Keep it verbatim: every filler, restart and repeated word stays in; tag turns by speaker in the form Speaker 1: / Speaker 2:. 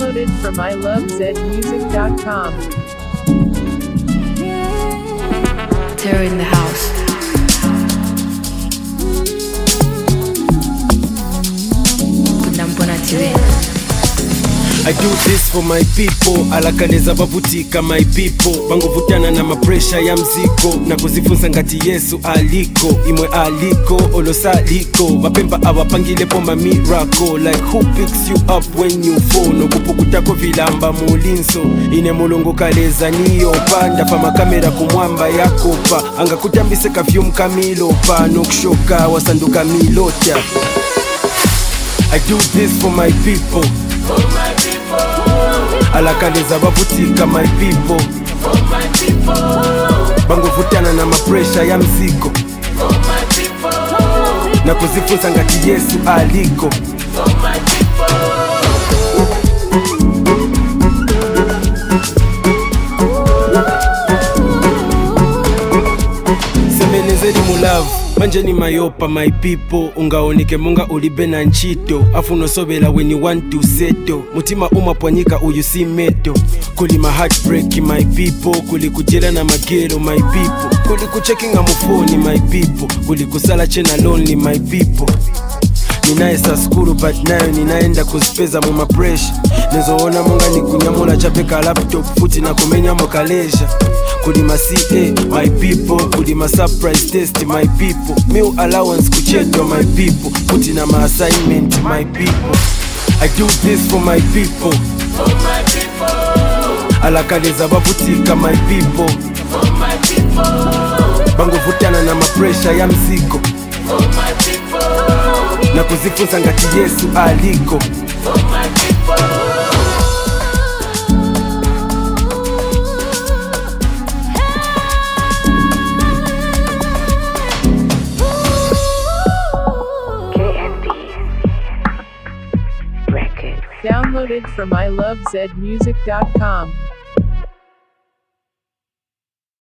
Speaker 1: Downloaded from I love zed music dot com.
Speaker 2: Terror in the house. Kunampona tiwe.
Speaker 3: I do this for my people, alakaleza bavutika my people. Bangovutana na mapresha ya mziko, na kuzifunza ngati Yesu aliko. Imwe aliko, olosaliko. Bapemba awapangile poma miracle. Like who picks you up when you fall? No kupukutako vilamba mulinso. Ine mulungu kaleza niyo panda pa makamera kumwamba yakopa. Anga kutambise kafyum kamilo pa. Nokshoka wasanduka milota. I do this for my people.
Speaker 4: For my people,
Speaker 3: alakaleza bavutika my people.
Speaker 4: for my people,
Speaker 3: Bangovutana na mapresha ya mziko,
Speaker 4: for my people,
Speaker 3: na kuzifunza ngati Yesu aliko.
Speaker 4: for my people.
Speaker 3: Semenezeli mulavu manje ni mayopa my people. Ungaonike munga ulibe na nchito, afu nosobela when you want to settle. Mutima umapwanyika uyu si meto. Kuli ma heartbreak my people, kuli kujela na magero my people, kuli kucheckinga mufoni my people, kuli kusala chena lonely my people. Ninaesa skuru but nayo ninaenda kuspeza mu mapresha. Nezoona munga ni kunyamula chapeka laptop futi na kumenya mokalesha. Kuli ma C A my people, kuli ma surprise test my people, meal allowance kucheto my people, futi na ma assignment my people. I do this for my people,
Speaker 4: For my people,
Speaker 3: alakaleza bavutika my people.
Speaker 4: for my people,
Speaker 3: Bangovutana na mapresha ya mziko,
Speaker 4: for my people,
Speaker 3: na kuzifunza ngati Yesu aliko.
Speaker 4: for my people.
Speaker 1: Downloaded from I love zed music dot com.